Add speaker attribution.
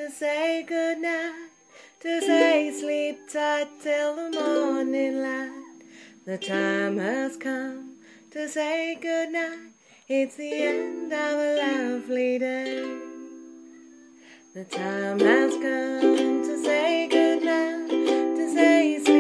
Speaker 1: to say goodnight, to say sleep tight till the morning light. The time has come to say goodnight, it's the end of a lovely day. The time has come to say goodnight, to say sleep